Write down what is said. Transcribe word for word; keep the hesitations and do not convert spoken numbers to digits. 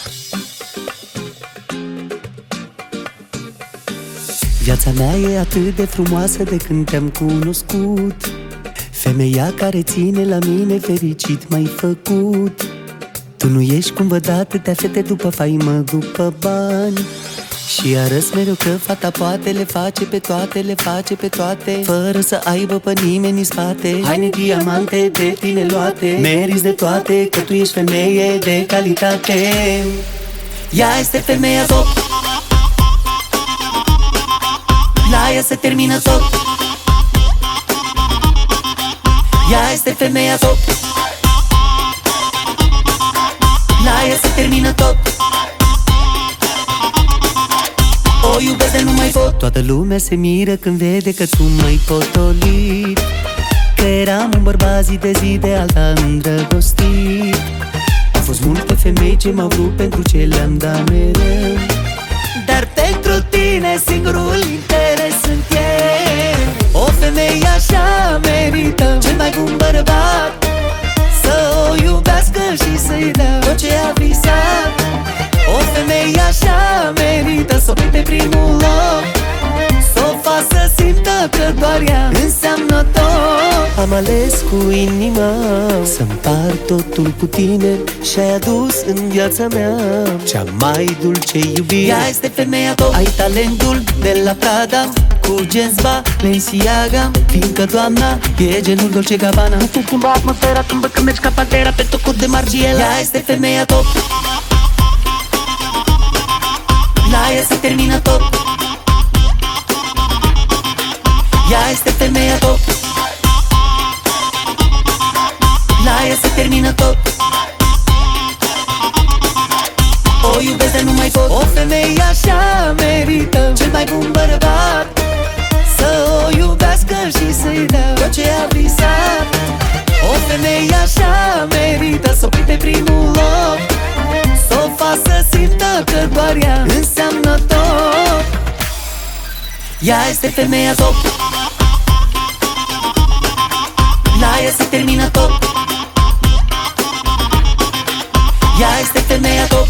Viața mea e atât de frumoasă de când te-am cunoscut. Femeia care ține la mine fericit m-ai făcut. Tu nu ești cum văd atâtea fete după faimă, după bani. Și arăți mereu că fata poate, le face pe toate, le face pe toate, fără să aibă pe nimeni în spate. Haine diamante de tine luate, meriți de toate, că tu ești femeie de calitate. Ea este femeia top, la ea se termină tot. Ea este femeia top, la ea se termină tot. O iubesc de nu mai pot. Toată lumea se miră când vede că tu m-ai potolit, că eram un bărbat zi de zi de alta îndrăgostit. Au fost multe femei ce m-au vrut pentru ce le-am dat mereu, dar pentru tine singurul interes sunt eu. O femeie așa merită cel mai bun bărbat, să o iubească și să-i dea tot ce a visat. O femeie așa merită să o pui pe primul loc, să o fac să simtă că doar ea înseamnă tot. Am ales cu inima să împart totul cu tine și ai adus în viața mea cea mai dulce iubire. Ea este femeia top, ai talentul de la Prada, cu jeans Balenciaga, fiindcă doamna e genul Dolce Gabbana. Nu se schimbă atmosfera, tumbă că mergi ca pantera pe tocuri de Margiela. Ea este femeia top, la ea se termină tot. Ea este femeia top, la ea se termină tot. O iubesc de nu mai pot. O femeie așa merită cel mai bun bărbat, să o iubească și să-i dea tot ce a visat. O femeie așa merită să o pui pe primul loc, să o fac să simtă că doar ea înseamnă tot. Ea este femeia top, la ea se termină tot. Ea este femeia top,